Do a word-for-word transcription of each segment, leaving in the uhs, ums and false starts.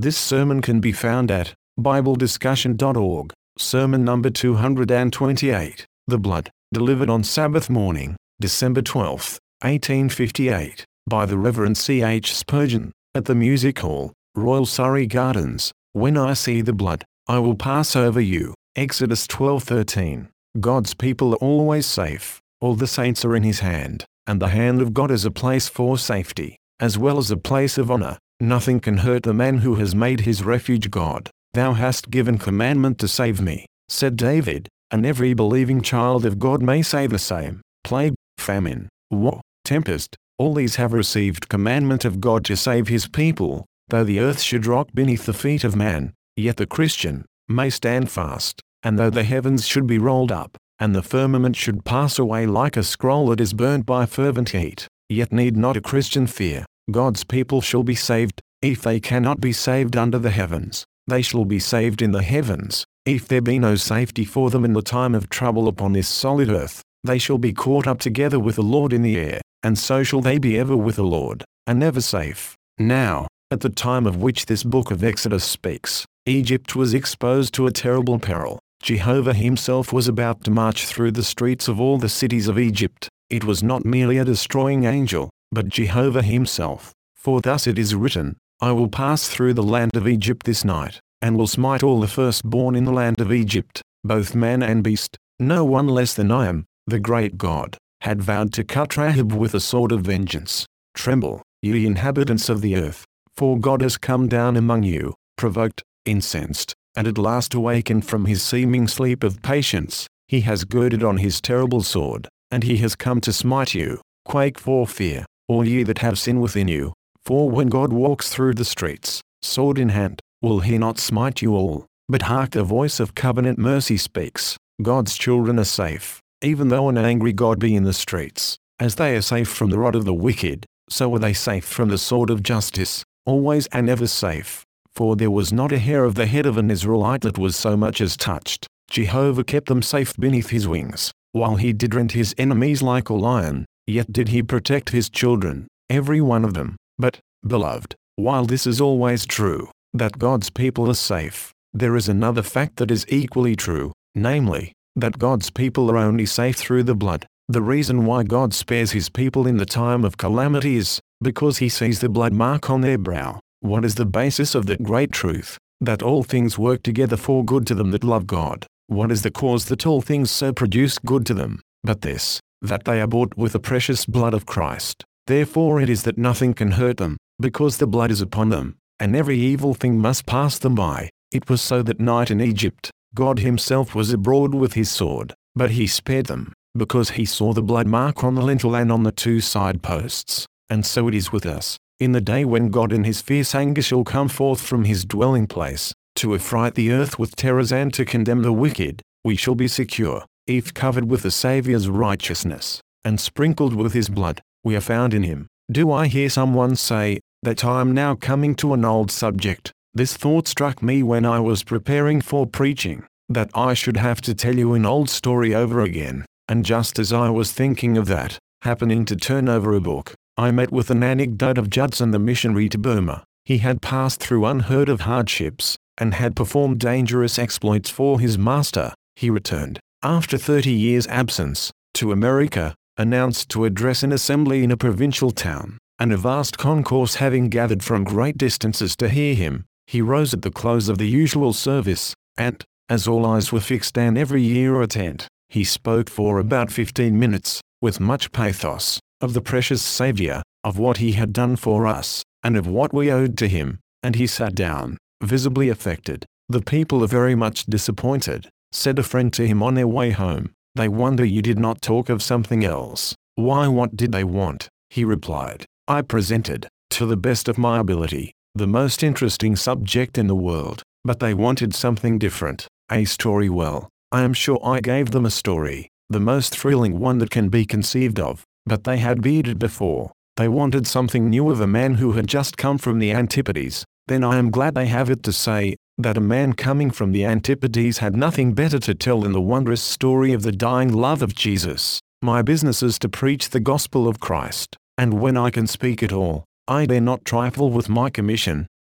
This sermon can be found at bible discussion dot org, sermon number two hundred twenty-eight, The Blood, delivered on Sabbath morning, December twelfth, eighteen fifty-eight, by the Reverend C H Spurgeon, at the Music Hall, Royal Surrey Gardens. When I see the blood, I will pass over you. Exodus twelve thirteen. God's people are always safe. All the saints are in his hand, and the hand of God is a place for safety, as well as a place of honor. Nothing can hurt the man who has made his refuge God. Thou hast given commandment to save me, said David, and every believing child of God may say the same. Plague, famine, war, tempest, all these have received commandment of God to save his people. Though the earth should rock beneath the feet of man, yet the Christian may stand fast. And though the heavens should be rolled up, and the firmament should pass away like a scroll that is burnt by fervent heat, yet need not a Christian fear. God's people shall be saved. If they cannot be saved under the heavens, they shall be saved in the heavens. If there be no safety for them in the time of trouble upon this solid earth, they shall be caught up together with the Lord in the air, and so shall they be ever with the Lord, and never safe. Now, at the time of which this book of Exodus speaks, Egypt was exposed to a terrible peril. Jehovah himself was about to march through the streets of all the cities of Egypt. It was not merely a destroying angel, but Jehovah himself. For thus it is written, I will pass through the land of Egypt this night, and will smite all the firstborn in the land of Egypt, both man and beast. No one less than I am, the great God, had vowed to cut Rahab with a sword of vengeance. Tremble, ye inhabitants of the earth, for God has come down among you, provoked, incensed, and at last awakened from his seeming sleep of patience. He has girded on his terrible sword, and he has come to smite you. Quake for fear, all ye that have sin within you, for when God walks through the streets, sword in hand, will he not smite you all? But hark, the voice of covenant mercy speaks. God's children are safe, even though an angry God be in the streets. As they are safe from the rod of the wicked, so are they safe from the sword of justice, always and ever safe. For there was not a hair of the head of an Israelite that was so much as touched. Jehovah kept them safe beneath his wings, while he did rend his enemies like a lion, yet did he protect his children, every one of them. But, beloved, while this is always true, that God's people are safe, there is another fact that is equally true, namely, that God's people are only safe through the blood. The reason why God spares his people in the time of calamity is because he sees the blood mark on their brow. What is the basis of that great truth? That all things work together for good to them that love God. What is the cause that all things so produce good to them? But this, that they are bought with the precious blood of Christ. Therefore it is that nothing can hurt them, because the blood is upon them, and every evil thing must pass them by. It was so that night in Egypt, God himself was abroad with his sword, but he spared them, because he saw the blood mark on the lintel and on the two side posts. And so it is with us. In the day when God in his fierce anger shall come forth from his dwelling place, to affright the earth with terrors and to condemn the wicked, we shall be secure, if covered with the Saviour's righteousness, and sprinkled with his blood, we are found in him. Do I hear someone say, that I am now coming to an old subject? This thought struck me when I was preparing for preaching, that I should have to tell you an old story over again, and just as I was thinking of that, happening to turn over a book, I met with an anecdote of Judson the missionary to Burma. He had passed through unheard of hardships, and had performed dangerous exploits for his master. He returned, after thirty years' absence, to America, announced to address an assembly in a provincial town, and a vast concourse having gathered from great distances to hear him, he rose at the close of the usual service, and, as all eyes were fixed and every ear attent, he spoke for about fifteen minutes, with much pathos, of the precious Saviour, of what he had done for us, and of what we owed to him, and he sat down, visibly affected. The people are very much disappointed, said a friend to him on their way home. They wonder you did not talk of something else. Why, what did they want? He replied, I presented, to the best of my ability, the most interesting subject in the world, but they wanted something different, a story. Well, I am sure I gave them a story, the most thrilling one that can be conceived of. But they had beat before. They wanted something new of a man who had just come from the Antipodes. Then I am glad they have it to say, that a man coming from the Antipodes had nothing better to tell than the wondrous story of the dying love of Jesus. My business is to preach the gospel of Christ, and when I can speak at all, I dare not trifle with my commission.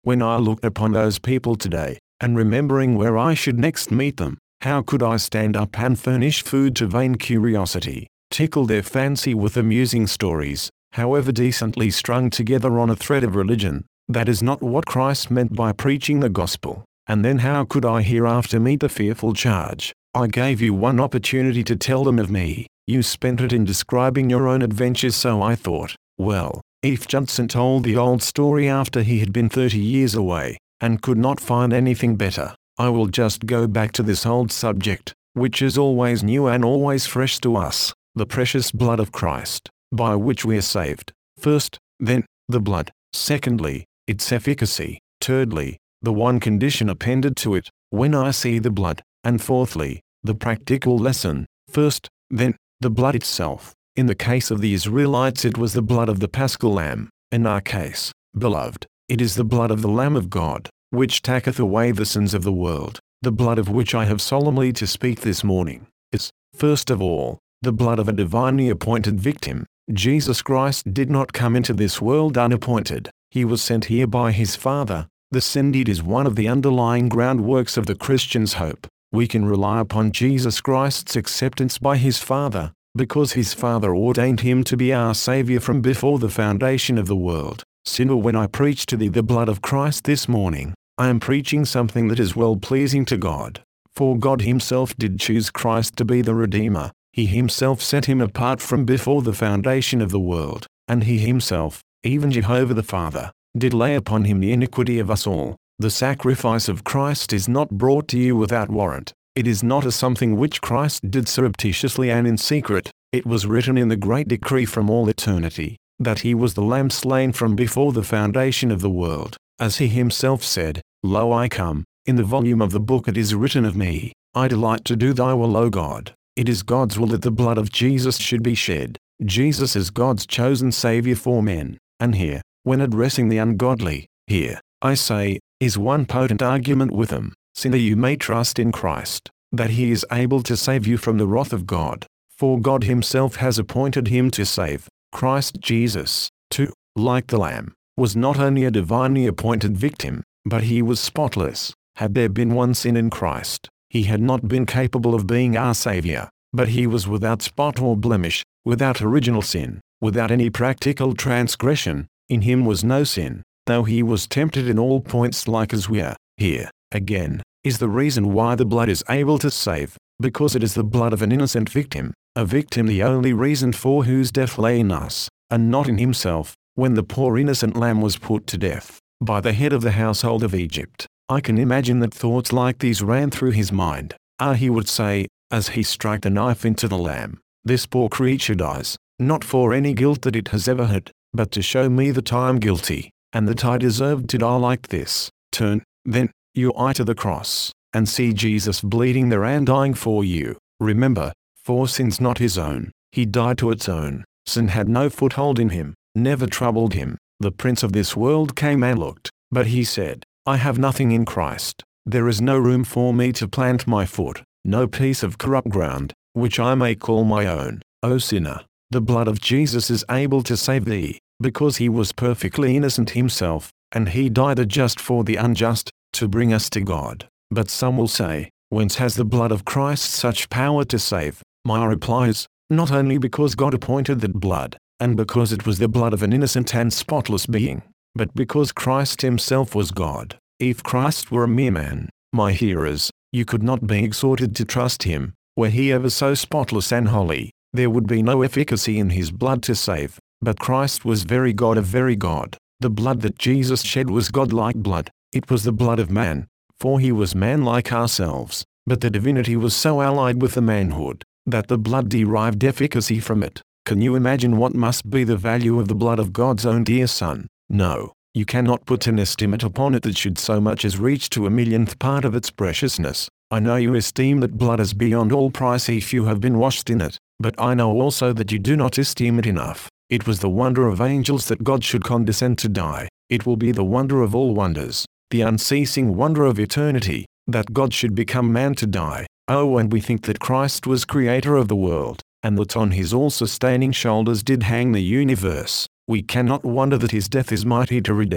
When I look upon those people today, and remembering where I should next meet them, how could I stand up and furnish food to vain curiosity, tickle their fancy with amusing stories, however decently strung together on a thread of religion? That is not what Christ meant by preaching the gospel. And then how could I hereafter meet the fearful charge, "I gave you one opportunity to tell them of me, you spent it in describing your own adventures"? So I thought, well, if Judson told the old story after he had been thirty years away, and could not find anything better, I will just go back to this old subject, which is always new and always fresh to us, the precious blood of Christ, by which we are saved. First, then, the blood. Secondly, its efficacy. Thirdly, the one condition appended to it, when I see the blood. And fourthly, the practical lesson. First, then, the blood itself. In the case of the Israelites it was the blood of the Paschal Lamb. In our case, beloved, it is the blood of the Lamb of God, which taketh away the sins of the world. The blood of which I have solemnly to speak this morning is, first of all, the blood of a divinely appointed victim. Jesus Christ did not come into this world unappointed. He was sent here by his Father. The send deed is one of the underlying groundworks of the Christian's hope. We can rely upon Jesus Christ's acceptance by his Father, because his Father ordained him to be our Saviour from before the foundation of the world. Sinner, when I preach to thee the blood of Christ this morning, I am preaching something that is well pleasing to God. For God himself did choose Christ to be the Redeemer. He himself set him apart from before the foundation of the world, and he himself, even Jehovah the Father, did lay upon him the iniquity of us all. The sacrifice of Christ is not brought to you without warrant. It is not a something which Christ did surreptitiously and in secret. It was written in the great decree from all eternity, that he was the Lamb slain from before the foundation of the world. As he himself said, "Lo, I come, in the volume of the book it is written of me, I delight to do thy will, O God." It is God's will that the blood of Jesus should be shed. Jesus is God's chosen Saviour for men. And here, when addressing the ungodly, here, I say, is one potent argument with them. Sinner, you may trust in Christ, that he is able to save you from the wrath of God. For God himself has appointed him to save. Christ Jesus, too, like the Lamb, was not only a divinely appointed victim, but he was spotless. Had there been one sin in Christ, he had not been capable of being our Saviour, but he was without spot or blemish, without original sin, without any practical transgression. In him was no sin, though he was tempted in all points like as we are. Here, again, is the reason why the blood is able to save, because it is the blood of an innocent victim, a victim the only reason for whose death lay in us, and not in himself. When the poor innocent lamb was put to death, by the head of the household of Egypt, I can imagine that thoughts like these ran through his mind. Ah, he would say, as he struck the knife into the lamb, "This poor creature dies, not for any guilt that it has ever had, but to show me that I am guilty, and that I deserved to die like this." Turn, then, your eye to the cross, and see Jesus bleeding there and dying for you. Remember, for sin's not his own, he died to its own. Sin had no foothold in him, never troubled him. The prince of this world came and looked, but he said, "I have nothing in Christ. There is no room for me to plant my foot, no piece of corrupt ground, which I may call my own." O sinner, the blood of Jesus is able to save thee, because he was perfectly innocent himself, and he died a just for the unjust, to bring us to God. But some will say, whence has the blood of Christ such power to save? My reply is, not only because God appointed that blood, and because it was the blood of an innocent and spotless being, but because Christ himself was God. If Christ were a mere man, my hearers, you could not be exhorted to trust him. Were he ever so spotless and holy, there would be no efficacy in his blood to save. But Christ was very God of very God. The blood that Jesus shed was God-like blood. It was the blood of man, for he was man like ourselves, but the divinity was so allied with the manhood, that the blood derived efficacy from it. Can you imagine what must be the value of the blood of God's own dear Son? No, you cannot put an estimate upon it that should so much as reach to a millionth part of its preciousness. I know you esteem that blood as beyond all price if you have been washed in it, but I know also that you do not esteem it enough. It was the wonder of angels that God should condescend to die. It will be the wonder of all wonders, the unceasing wonder of eternity, that God should become man to die. Oh, and we think that Christ was creator of the world, and that on his all-sustaining shoulders did hang the universe. We cannot wonder that his death is mighty to redeem,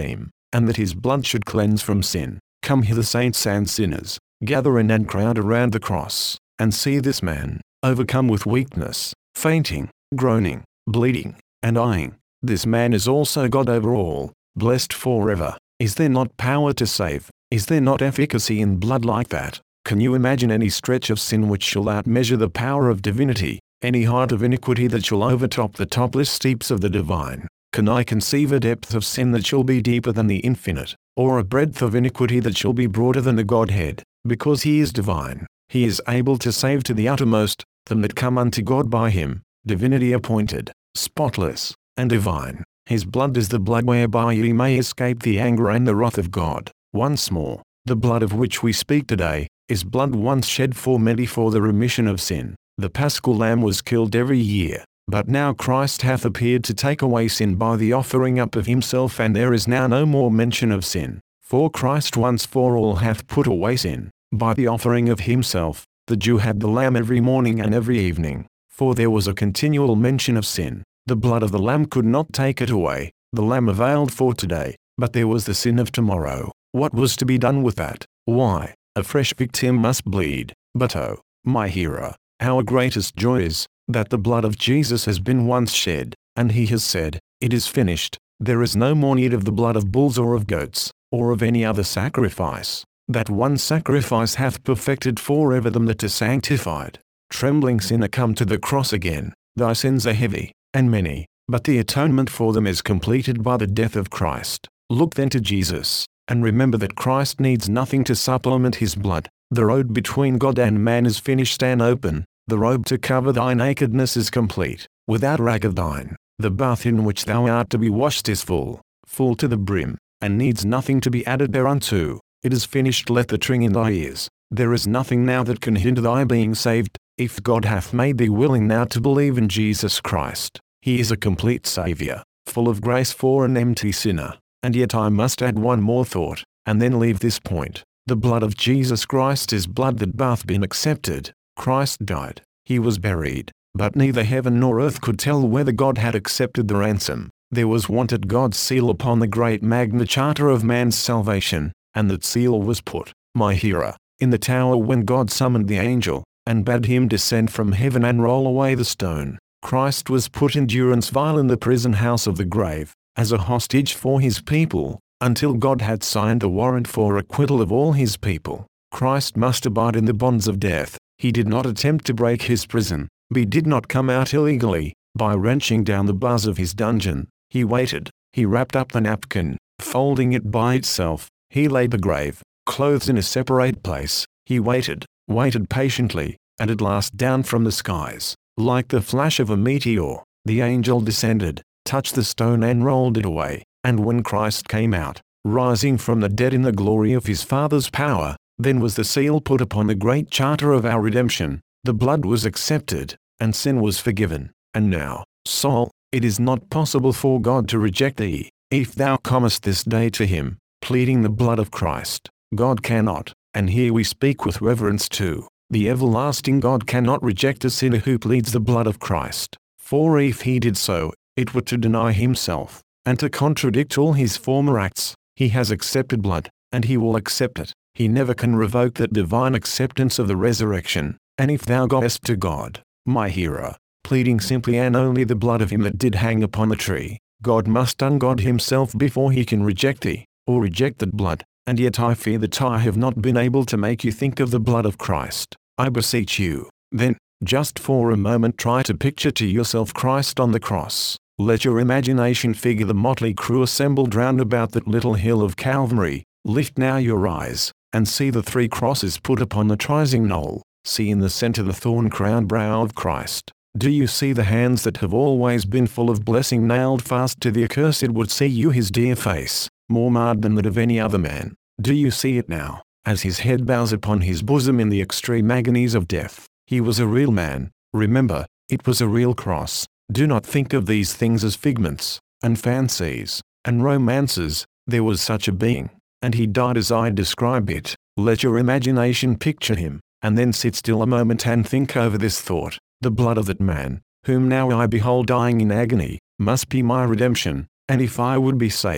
and that his blood should cleanse from sin. Come hither, saints and sinners, gather in and crowd around the cross, and see this man, overcome with weakness, fainting, groaning, bleeding, and dying. This man is also God over all, blessed forever. Is there not power to save? Is there not efficacy in blood like that? Can you imagine any stretch of sin which shall outmeasure the power of divinity, any height of iniquity that shall overtop the topless steeps of the divine? Can I conceive a depth of sin that shall be deeper than the infinite, or a breadth of iniquity that shall be broader than the Godhead? Because he is divine, he is able to save to the uttermost them that come unto God by him, divinity appointed, spotless, and divine. His blood is the blood whereby ye may escape the anger and the wrath of God. Once more, the blood of which we speak today, is blood once shed for many for the remission of sin. The Paschal Lamb was killed every year, but now Christ hath appeared to take away sin by the offering up of himself, and there is now no more mention of sin. For Christ once for all hath put away sin, by the offering of himself. The Jew had the lamb every morning and every evening, for there was a continual mention of sin. The blood of the lamb could not take it away. The lamb availed for today, but there was the sin of tomorrow. What was to be done with that? Why, a fresh victim must bleed. But oh, my hearer, our greatest joy is, that the blood of Jesus has been once shed, and he has said, it is finished. There is no more need of the blood of bulls or of goats, or of any other sacrifice. That one sacrifice hath perfected forever them that are sanctified. Trembling sinner, come to the cross again. Thy sins are heavy, and many, but the atonement for them is completed by the death of Christ. Look then to Jesus, and remember that Christ needs nothing to supplement his blood. The road between God and man is finished and open. The robe to cover thy nakedness is complete, without rag of thine. The bath in which thou art to be washed is full, full to the brim, and needs nothing to be added thereunto. It is finished. Let the ring in thy ears. There is nothing now that can hinder thy being saved. If God hath made thee willing now to believe in Jesus Christ, he is a complete Saviour, full of grace for an empty sinner. And yet I must add one more thought, and then leave this point. The blood of Jesus Christ is blood that bath been accepted. Christ died, he was buried, but neither heaven nor earth could tell whether God had accepted the ransom. There was wanted God's seal upon the great Magna Charta of man's salvation, and that seal was put, my hearer, in the tower when God summoned the angel, and bade him descend from heaven and roll away the stone. Christ was put in durance vile in the prison house of the grave, as a hostage for his people, until God had signed a warrant for acquittal of all his people. Christ must abide in the bonds of death. He did not attempt to break his prison. He did not come out illegally, by wrenching down the bars of his dungeon. He waited. He wrapped up the napkin, folding it by itself. He laid the grave, clothes in a separate place. He waited, waited patiently, and at last down from the skies, like the flash of a meteor, the angel descended, touched the stone and rolled it away. And when Christ came out, rising from the dead in the glory of his Father's power, then was the seal put upon the great charter of our redemption. The blood was accepted, and sin was forgiven. And now, soul, it is not possible for God to reject thee, if thou comest this day to him, pleading the blood of Christ. God cannot, and here we speak with reverence too. The everlasting God cannot reject a sinner who pleads the blood of Christ. For if he did so, it were to deny himself, and to contradict all his former acts. He has accepted blood, and he will accept it. He never can revoke that divine acceptance of the resurrection. And if thou goest to God, my hearer, pleading simply and only the blood of him that did hang upon the tree, God must ungod himself before he can reject thee, or reject that blood. And yet I fear that I have not been able to make you think of the blood of Christ. I beseech you, then, just for a moment try to picture to yourself Christ on the cross. Let your imagination figure the motley crew assembled round about that little hill of Calvary. Lift now your eyes, and see the three crosses put upon the trizing knoll. See in the center the thorn-crowned brow of Christ. Do you see the hands that have always been full of blessing nailed fast to the accursed would see you his dear face, more marred than that of any other man? Do you see it now, as his head bows upon his bosom in the extreme agonies of death? He was a real man. Remember, it was a real cross. Do not think of these things as figments, and fancies, and romances. There was such a being, and he died as I describe it. Let your imagination picture him, and then sit still a moment and think over this thought. The blood of that man, whom now I behold dying in agony, must be my redemption, and if I would be saved,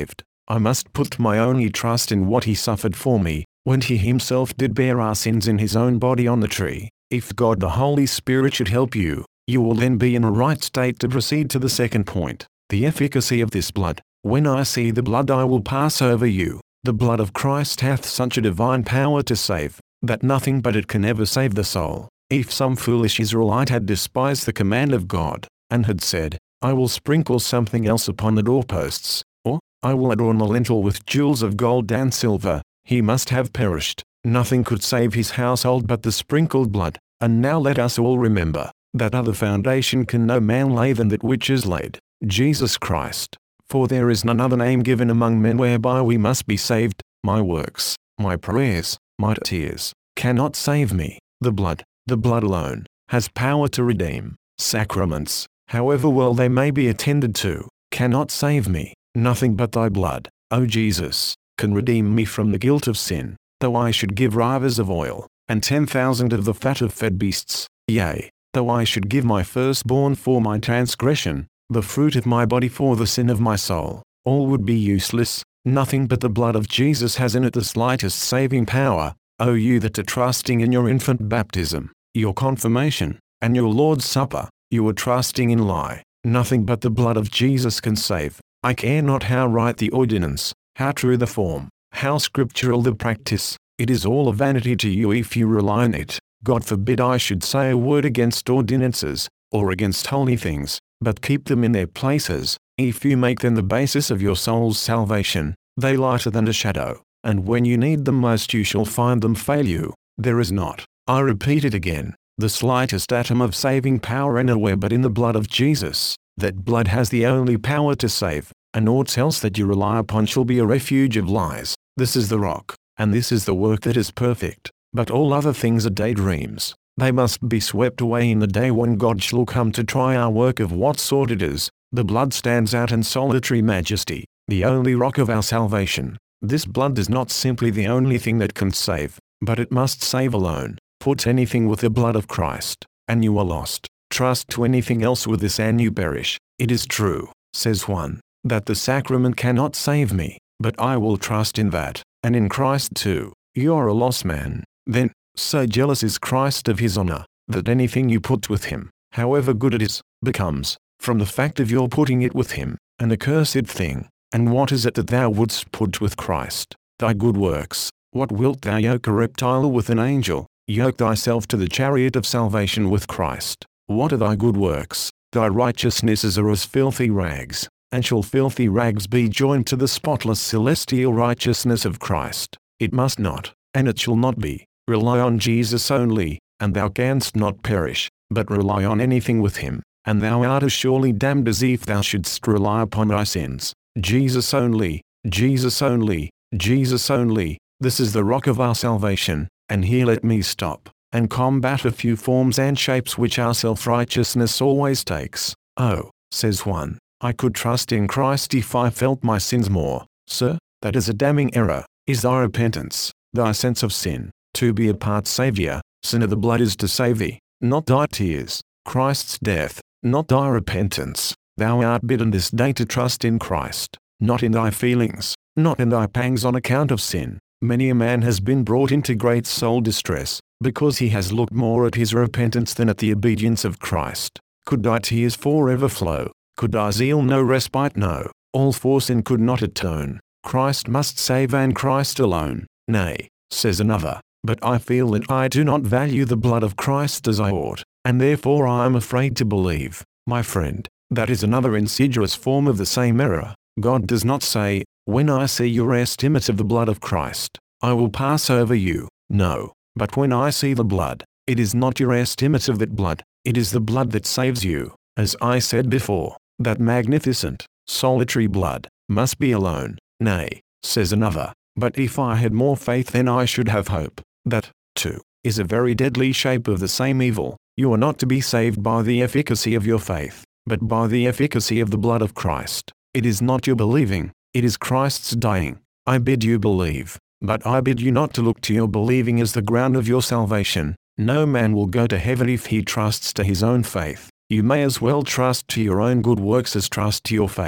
I must put my only trust in what he suffered for me, when he himself did bear our sins in his own body on the tree. If God the Holy Spirit should help you, you will then be in a right state to proceed to the second point, the efficacy of this blood. When I see the blood I will pass over you. The blood of Christ hath such a divine power to save, that nothing but it can ever save the soul. If some foolish Israelite had despised the command of God, and had said, I will sprinkle something else upon the doorposts, or, I will adorn the lintel with jewels of gold and silver, he must have perished. Nothing could save his household but the sprinkled blood. And now let us all remember, that other foundation can no man lay than that which is laid, Jesus Christ. For there is none other name given among men whereby we must be saved. My works, my prayers, my tears, cannot save me. The blood, the blood alone, has power to redeem. Sacraments, however well they may be attended to, cannot save me. Nothing but thy blood, O Jesus, can redeem me from the guilt of sin. Though I should give rivers of oil, and ten thousand of the fat of fed beasts, yea, though I should give my firstborn for my transgression, the fruit of my body for the sin of my soul, all would be useless. Nothing but the blood of Jesus has in it the slightest saving power. O you that are trusting in your infant baptism, your confirmation, and your Lord's Supper, you are trusting in lie. Nothing but the blood of Jesus can save. I care not how right the ordinance, how true the form, how scriptural the practice, it is all a vanity to you if you rely on it. God forbid I should say a word against ordinances, or against holy things, but keep them in their places. If you make them the basis of your soul's salvation, they lighter than a shadow, and when you need them most you shall find them fail you. There is not, I repeat it again, the slightest atom of saving power anywhere but in the blood of Jesus. That blood has the only power to save, and aught else that you rely upon shall be a refuge of lies. This is the rock, and this is the work that is perfect, but all other things are daydreams. They must be swept away in the day when God shall come to try our work of what sort it is. The blood stands out in solitary majesty, the only rock of our salvation. This blood is not simply the only thing that can save, but it must save alone. Put anything with the blood of Christ, and you are lost. Trust to anything else with this and you perish. It is true, says one, that the sacrament cannot save me, but I will trust in that, and in Christ too. You are a lost man, then, so jealous is Christ of his honor, that anything you put with him, however good it is, becomes, from the fact of your putting it with him, an accursed thing. And what is it that thou wouldst put with Christ? Thy good works. What wilt thou yoke a reptile with an angel? Yoke thyself to the chariot of salvation with Christ. What are thy good works? Thy righteousnesses are as filthy rags. And shall filthy rags be joined to the spotless celestial righteousness of Christ? It must not, and it shall not be. Rely on Jesus only, and thou canst not perish, but rely on anything with him, and thou art as surely damned as if thou shouldst rely upon thy sins. Jesus only, Jesus only, Jesus only, this is the rock of our salvation. And here let me stop, and combat a few forms and shapes which our self-righteousness always takes. Oh, says one, I could trust in Christ if I felt my sins more. Sir, that is a damning error. Is thy repentance, thy sense of sin, to be a part Saviour? Sin of the blood is to save thee, not thy tears. Christ's death, not thy repentance. Thou art bidden this day to trust in Christ, not in thy feelings, not in thy pangs on account of sin. Many a man has been brought into great soul distress, because he has looked more at his repentance than at the obedience of Christ. Could thy tears forever flow? Could thy zeal no respite know? All for sin could not atone. Christ must save and Christ alone. Nay, says another, but I feel that I do not value the blood of Christ as I ought, and therefore I am afraid to believe. My friend, that is another insidious form of the same error. God does not say, when I see your estimate of the blood of Christ, I will pass over you. No, but when I see the blood, it is not your estimate of that blood, it is the blood that saves you. As I said before, that magnificent, solitary blood, must be alone. Nay, says another, but if I had more faith then I should have hope. That, too, is a very deadly shape of the same evil. You are not to be saved by the efficacy of your faith, but by the efficacy of the blood of Christ. It is not your believing, it is Christ's dying. I bid you believe, but I bid you not to look to your believing as the ground of your salvation. No man will go to heaven if he trusts to his own faith. You may as well trust to your own good works as trust to your faith.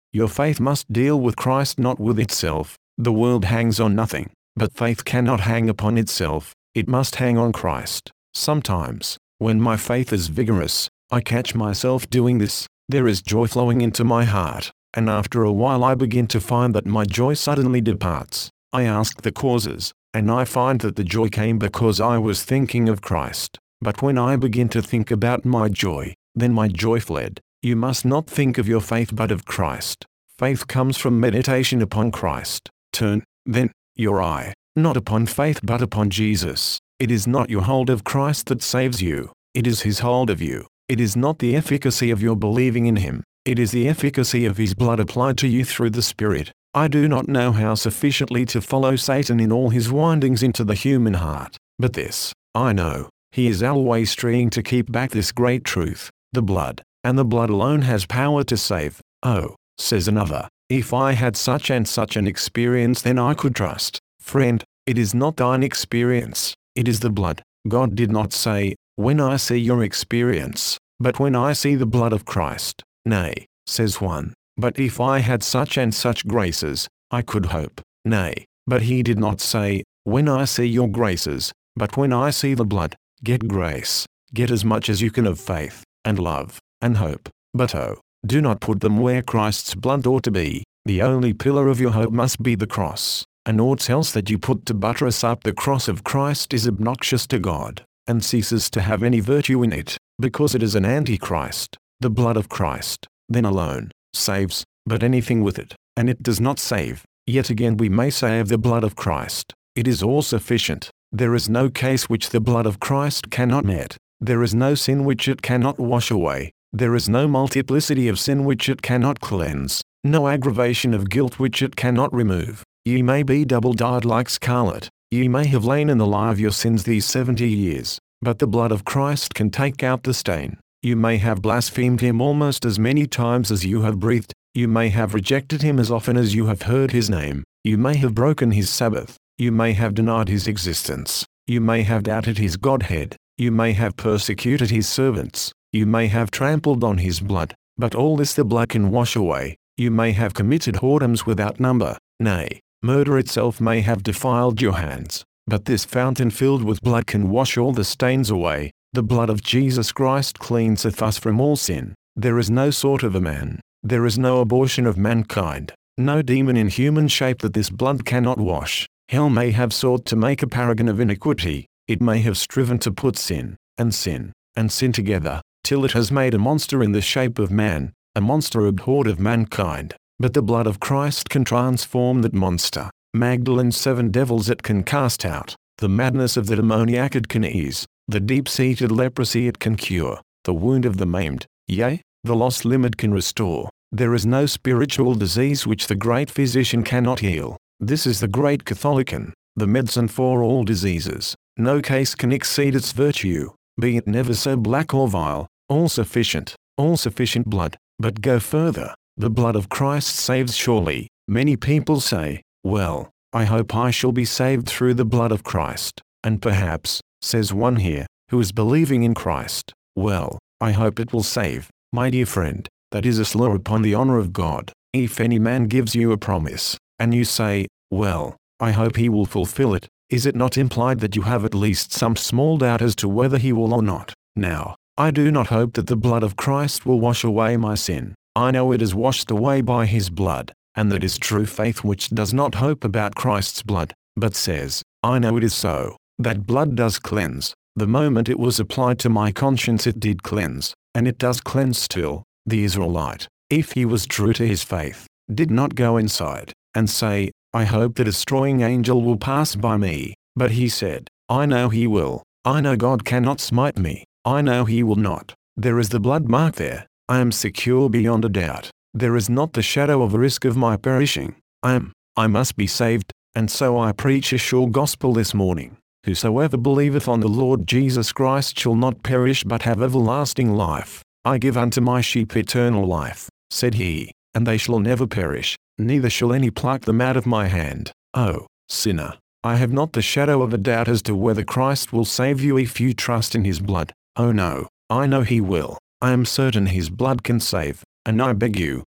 Your faith must deal with Christ, not with itself. The world hangs on nothing, but faith cannot hang upon itself. It must hang on Christ. Sometimes, when my faith is vigorous, I catch myself doing this. There is joy flowing into my heart, and after a while I begin to find that my joy suddenly departs. I ask the causes, and I find that the joy came because I was thinking of Christ. But when I begin to think about my joy, then my joy fled. You must not think of your faith but of Christ. Faith comes from meditation upon Christ. Turn, then, your eye, not upon faith but upon Jesus. It is not your hold of Christ that saves you. It is His hold of you. It is not the efficacy of your believing in Him. It is the efficacy of His blood applied to you through the Spirit. I do not know how sufficiently to follow Satan in all his windings into the human heart, but this, I know, he is always trying to keep back this great truth. The blood, and the blood alone has power to save. Oh, says another, if I had such and such an experience then I could trust. Friend, it is not thine experience, it is the blood. God did not say, when I see your experience, but when I see the blood of Christ. Nay, says one, but if I had such and such graces, I could hope. Nay, but he did not say, when I see your graces, but when I see the blood. Get grace, get as much as you can of faith, and love, and hope, but oh, do not put them where Christ's blood ought to be. The only pillar of your hope must be the cross, and aught else that you put to buttress up the cross of Christ is obnoxious to God, and ceases to have any virtue in it, because it is an antichrist. The blood of Christ, then alone, saves, but anything with it, and it does not save. Yet again we may say of the blood of Christ, it is all sufficient. There is no case which the blood of Christ cannot meet. There is no sin which it cannot wash away. There is no multiplicity of sin which it cannot cleanse. No aggravation of guilt which it cannot remove. Ye may be double-dyed like scarlet. Ye may have lain in the lie of your sins these seventy years. But the blood of Christ can take out the stain. You may have blasphemed Him almost as many times as you have breathed. You may have rejected Him as often as you have heard His name. You may have broken His Sabbath. You may have denied His existence. You may have doubted His Godhead. You may have persecuted His servants. You may have trampled on His blood. But all this the blood can wash away. You may have committed whoredoms without number. Nay, murder itself may have defiled your hands. But this fountain filled with blood can wash all the stains away. The blood of Jesus Christ cleanseth us from all sin. There is no sort of a man. There is no abortion of mankind. No demon in human shape that this blood cannot wash. Hell may have sought to make a paragon of iniquity. It may have striven to put sin, and sin, and sin together, till it has made a monster in the shape of man, a monster abhorred of mankind. But the blood of Christ can transform that monster. Magdalene's seven devils it can cast out. The madness of the demoniac it can ease. The deep-seated leprosy it can cure. The wound of the maimed, yea, the lost limb it can restore. There is no spiritual disease which the great physician cannot heal. This is the great Catholicon, the medicine for all diseases. No case can exceed its virtue, be it never so black or vile. All sufficient, all sufficient blood. But go further. The blood of Christ saves surely. Many people say, well, I hope I shall be saved through the blood of Christ. And perhaps, says one here, who is believing in Christ, well, I hope it will save. My dear friend, that is a slur upon the honor of God. If any man gives you a promise, and you say, well, I hope he will fulfill it, is it not implied that you have at least some small doubt as to whether he will or not? Now, I do not hope that the blood of Christ will wash away my sin. I know it is washed away by His blood, and that is true faith which does not hope about Christ's blood, but says, I know it is so. That blood does cleanse. The moment it was applied to my conscience it did cleanse, and it does cleanse still. The Israelite, if he was true to his faith, did not go inside, and say, I hope the destroying angel will pass by me, but he said, I know he will. I know God cannot smite me. I know he will not. There is the blood mark there. I am secure beyond a doubt. There is not the shadow of a risk of my perishing. I am, I must be saved, and so I preach a sure gospel this morning. Whosoever believeth on the Lord Jesus Christ shall not perish but have everlasting life. I give unto my sheep eternal life, said he, and they shall never perish, neither shall any pluck them out of my hand. O sinner, I have not the shadow of a doubt as to whether Christ will save you if you trust in His blood. Oh no, I know He will. I am certain His blood can save, and I beg you,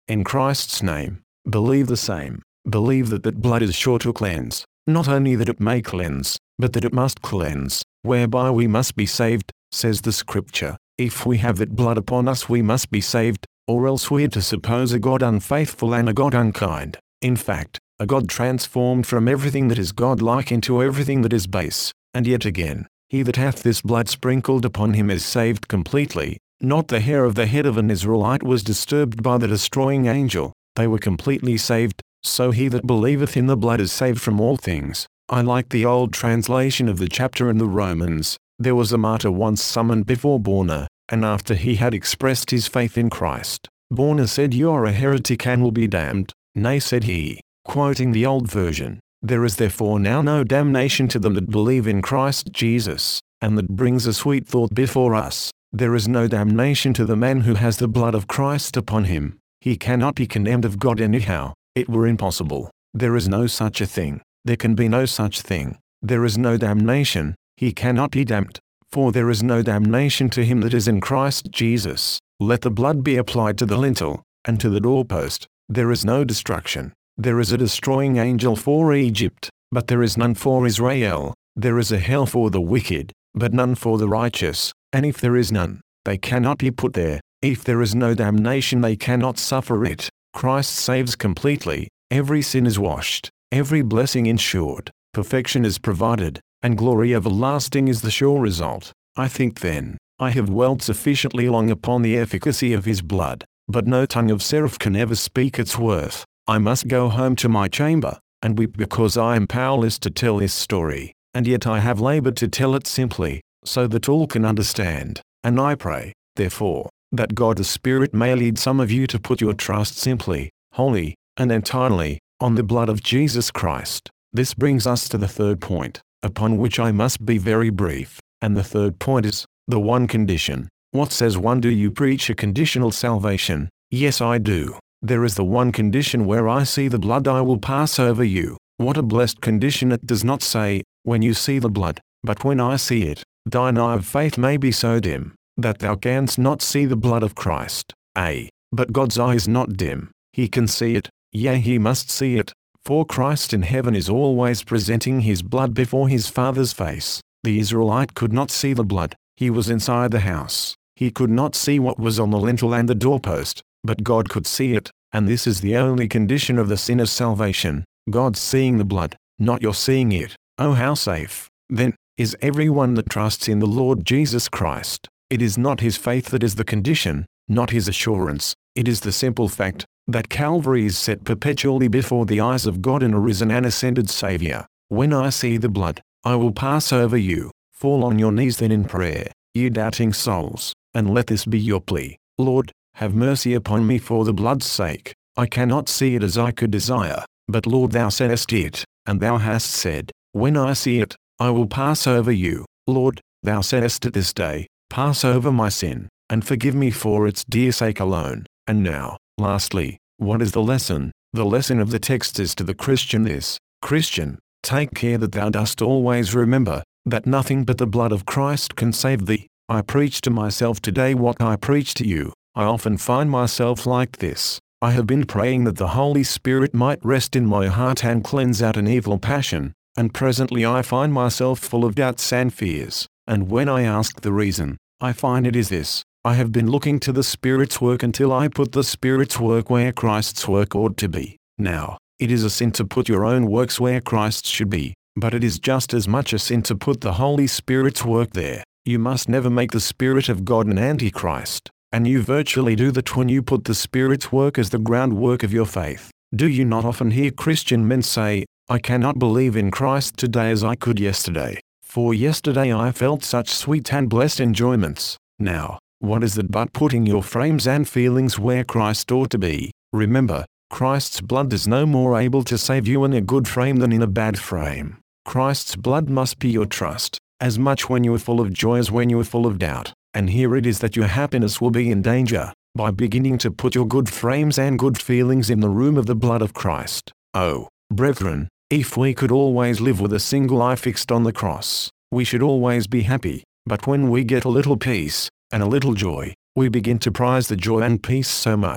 in Christ's name, believe the same. Believe that that blood is sure to cleanse, not only that it may cleanse, but that it must cleanse, whereby we must be saved, says the Scripture. If we have that blood upon us we must be saved, or else we are to suppose a God unfaithful and a God unkind. In fact, a God transformed from everything that is godlike into everything that is base. And yet again, he that hath this blood sprinkled upon him is saved completely. Not the hair of the head of an Israelite was disturbed by the destroying angel, they were completely saved. So he that believeth in the blood is saved from all things. I like the old translation of the chapter in the Romans. There was a martyr once summoned before Borna, and after he had expressed his faith in Christ, Borna said, "You are a heretic and will be damned." "Nay," said he, quoting the old version, "there is therefore now no damnation to them that believe in Christ Jesus," and that brings a sweet thought before us. There is no damnation to the man who has the blood of Christ upon him. He cannot be condemned of God anyhow. It were impossible. There is no such a thing. There can be no such thing. There is no damnation. He cannot be damned. For there is no damnation to him that is in Christ Jesus. Let the blood be applied to the lintel, and to the doorpost. There is no destruction. There is a destroying angel for Egypt, but there is none for Israel. There is a hell for the wicked, but none for the righteous. And if there is none, they cannot be put there. If there is no damnation, they cannot suffer it. Christ saves completely, every sin is washed, every blessing ensured, perfection is provided, and glory everlasting is the sure result. I think then, I have dwelt sufficiently long upon the efficacy of his blood, but no tongue of seraph can ever speak its worth. I must go home to my chamber, and weep because I am powerless to tell this story, and yet I have labored to tell it simply, so that all can understand, and I pray, therefore, that God the Spirit may lead some of you to put your trust simply, wholly, and entirely, on the blood of Jesus Christ. This brings us to the third point, upon which I must be very brief, and the third point is, the one condition. What says one? Do you preach a conditional salvation? Yes, I do. There is the one condition: where I see the blood I will pass over you. What a blessed condition! It does not say, when you see the blood, but when I see it. Thine eye of faith may be so dim, that thou canst not see the blood of Christ. A. But God's eye is not dim. He can see it, yea, he must see it, for Christ in heaven is always presenting his blood before his Father's face. The Israelite could not see the blood. He was inside the house. He could not see what was on the lintel and the doorpost, but God could see it, and this is the only condition of the sinner's salvation. God seeing the blood, not your seeing it. Oh, how safe, then, is everyone that trusts in the Lord Jesus Christ. It is not his faith that is the condition, not his assurance. It is the simple fact that Calvary is set perpetually before the eyes of God in a risen and ascended Saviour. When I see the blood, I will pass over you. Fall on your knees then in prayer, you doubting souls, and let this be your plea. Lord, have mercy upon me for the blood's sake. I cannot see it as I could desire, but Lord, thou saidst it, and thou hast said, when I see it, I will pass over you. Lord, thou saidst it this day, pass over my sin, and forgive me for its dear sake alone. And now, lastly, what is the lesson? The lesson of the text is to the Christian this: Christian, take care that thou dost always remember, that nothing but the blood of Christ can save thee. I preach to myself today what I preach to you. I often find myself like this. I have been praying that the Holy Spirit might rest in my heart and cleanse out an evil passion, and presently I find myself full of doubts and fears, and when I ask the reason, I find it is this: I have been looking to the Spirit's work until I put the Spirit's work where Christ's work ought to be. Now, it is a sin to put your own works where Christ should be, but it is just as much a sin to put the Holy Spirit's work there. You must never make the Spirit of God an antichrist, and you virtually do that when you put the Spirit's work as the groundwork of your faith. Do you not often hear Christian men say, I cannot believe in Christ today as I could yesterday, for yesterday I felt such sweet and blessed enjoyments. Now, what is that but putting your frames and feelings where Christ ought to be? Remember, Christ's blood is no more able to save you in a good frame than in a bad frame. Christ's blood must be your trust, as much when you are full of joy as when you are full of doubt. And here it is that your happiness will be in danger, by beginning to put your good frames and good feelings in the room of the blood of Christ. Oh, brethren, if we could always live with a single eye fixed on the cross, we should always be happy. But when we get a little peace, and a little joy, we begin to prize the joy and peace so much,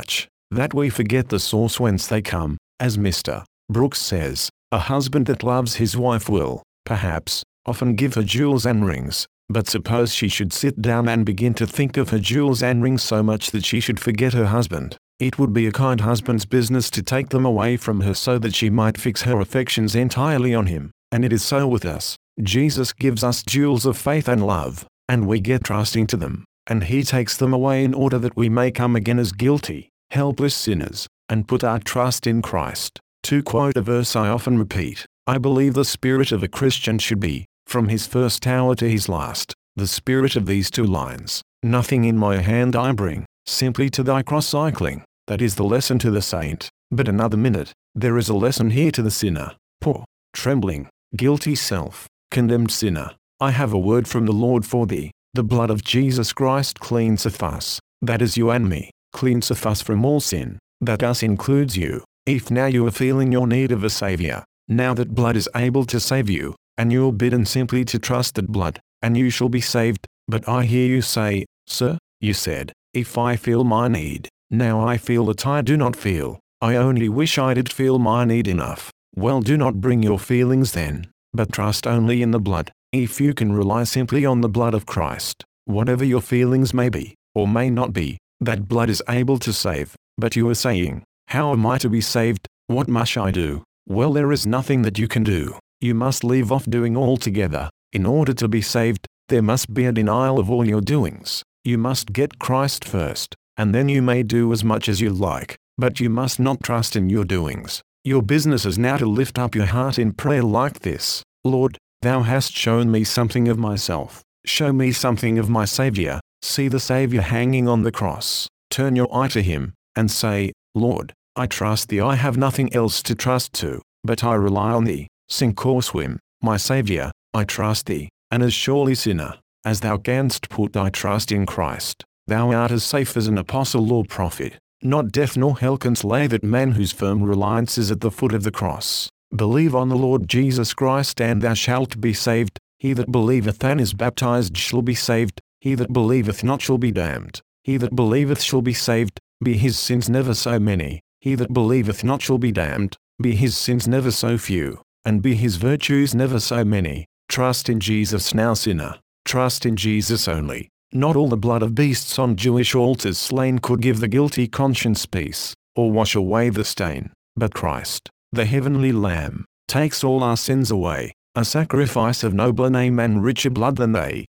that we forget the source whence they come. As Mister Brooks says, a husband that loves his wife will, perhaps, often give her jewels and rings, but suppose she should sit down and begin to think of her jewels and rings so much that she should forget her husband, it would be a kind husband's business to take them away from her so that she might fix her affections entirely on him. And it is so with us. Jesus gives us jewels of faith and love, and we get trusting to them, and he takes them away in order that we may come again as guilty, helpless sinners, and put our trust in Christ. To quote a verse I often repeat, I believe the spirit of a Christian should be, from his first hour to his last, the spirit of these two lines: nothing in my hand I bring, simply to thy cross I cling. That is the lesson to the saint. But another minute, there is a lesson here to the sinner. Poor, trembling, guilty self, condemned sinner, I have a word from the Lord for thee. The blood of Jesus Christ cleanseth us, that is you and me, cleanseth us from all sin. That us includes you. If now you are feeling your need of a Savior, now that blood is able to save you, and you are bidden simply to trust that blood, and you shall be saved. But I hear you say, Sir, you said, if I feel my need, now I feel that I do not feel, I only wish I did feel my need enough. Well, do not bring your feelings then, but trust only in the blood. If you can rely simply on the blood of Christ, whatever your feelings may be, or may not be, that blood is able to save. But you are saying, how am I to be saved? What must I do? Well, there is nothing that you can do. You must leave off doing altogether. In order to be saved, there must be a denial of all your doings. You must get Christ first, and then you may do as much as you like, but you must not trust in your doings. Your business is now to lift up your heart in prayer like this: Lord, thou hast shown me something of myself. Show me something of my Savior. See the Savior hanging on the cross. Turn your eye to him, and say, Lord, I trust thee. I have nothing else to trust to, but I rely on thee. Sink or swim, my Savior, I trust thee, and as surely, sinner, as thou canst put thy trust in Christ, thou art as safe as an apostle or prophet. Not death nor hell can slay that man whose firm reliance is at the foot of the cross. Believe on the Lord Jesus Christ and thou shalt be saved. He that believeth and is baptized shall be saved. He that believeth not shall be damned. He that believeth shall be saved, be his sins never so many. He that believeth not shall be damned, be his sins never so few, and be his virtues never so many. Trust in Jesus now, sinner. Trust in Jesus only. Not all the blood of beasts on Jewish altars slain could give the guilty conscience peace, or wash away the stain, but Christ, the heavenly Lamb, takes all our sins away, a sacrifice of nobler name and richer blood than they.